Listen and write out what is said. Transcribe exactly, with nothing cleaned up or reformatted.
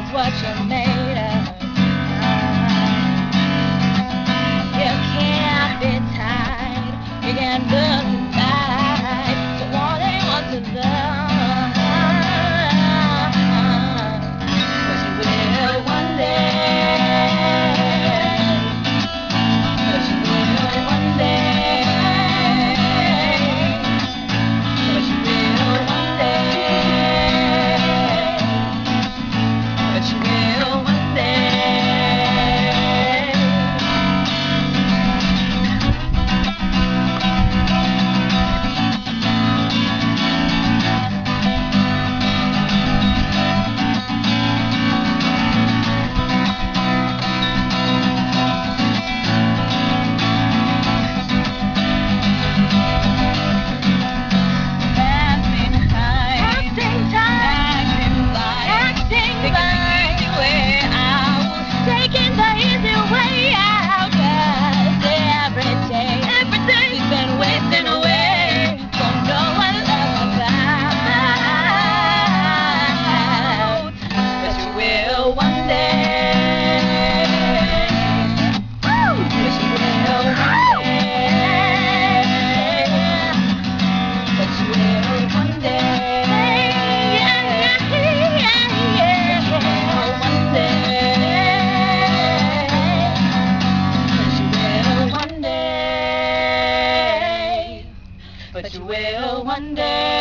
what you're made of. You can't be tied, you can't look inside to what they want to love. But you will one day. But you will one day. But you will one day. But you will one day. Acting high, acting tight, acting blind, acting blind. Taking the easy way out, taking the easy way out. 'Cause every day, every day we've been wasting away. Don't know what love's about, but you will one day. Woo! But you will one day. But you will one day. Yeah, yeah, yeah, yeah. But you will one day. But you will one day. But you will one day.